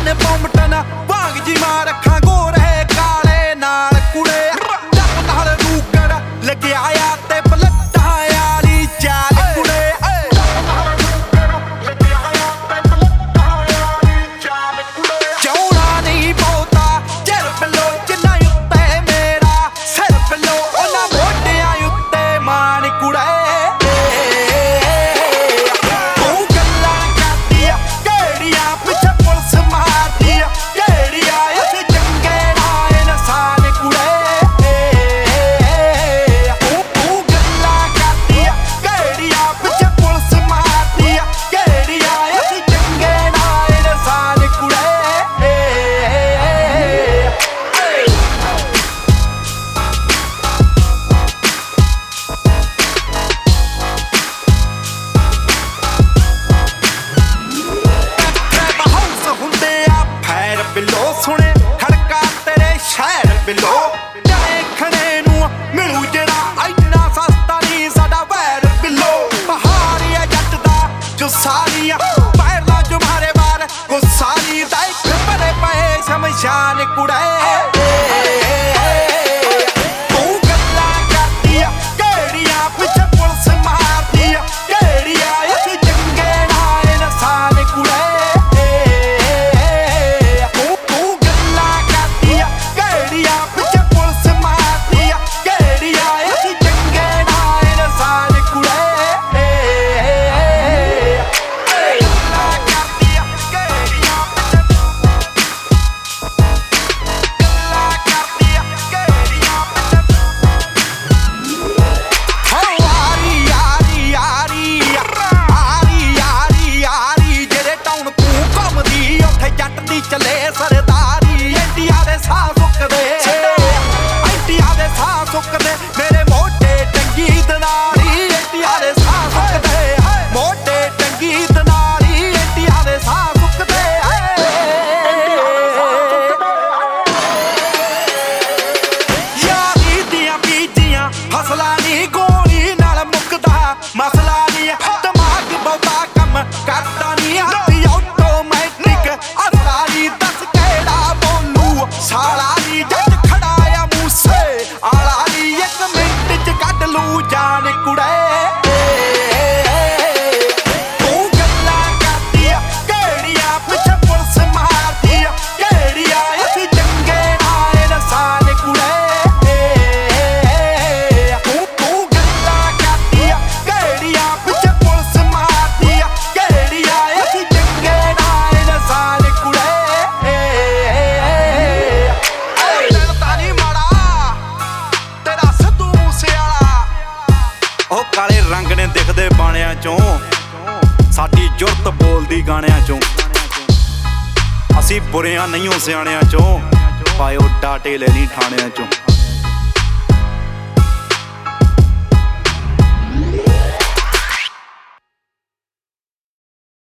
ने पौमटन वांग जी मार अखां गोर है काले नाल कुड़े जप नाल रूकर लगे आया ते पलटा आली चाल कुड़े चौड़ा नहीं बहुता चिर पिलो जिन्ना उत्ते मेरा सिर पिलो उन्हां मोढियां उत्ते मान कुड़े बिलो सुने खड़का तेरे शहर बिलो जाए खड़े नू मिलू जड़ा इन्ना सस्ता नहीं साडा वैर बिलो पहाड़ी है जट दा जुस्सानी पैरला जो मारे बार गुस्सानी दा इक बड़े पए शमशान कुड़े चले सरदारी इंडिया दे साह सुकदे इंडिया दे साह सुकदे मेरे मोटे टंगी दनारी इंडिया दे साह सुकदे मोटे टंगी दनारी इंडिया दे साह सुकदे यारी दियां बीजियां फसलां नी गोली नाल मुकदा मसला नी दिमाग बहुता कम करदा नी ऑटोमैटिक दस केड़ा बोलू साला नी जट खड़ाया मूसे आला नी एक मिनट च कड लू जान कुड़े तू गल्लां करदी केड़ियां पिछे पुलिस मारदी केड़ियां असी चंगे नाल नसान कुड़े तू गल्लां करदी केड़ियां पिछे पुलिस मारदी केड़ियां असी चंगे नाल नसान कुड़े काले रंग ने दिखदे बाणियां चों साडी जुरत बोलदी गाणियां चों असी बुरियां नहीं हो सियाणियां चों पायो डाटे ले नहीं ठाणियां चों।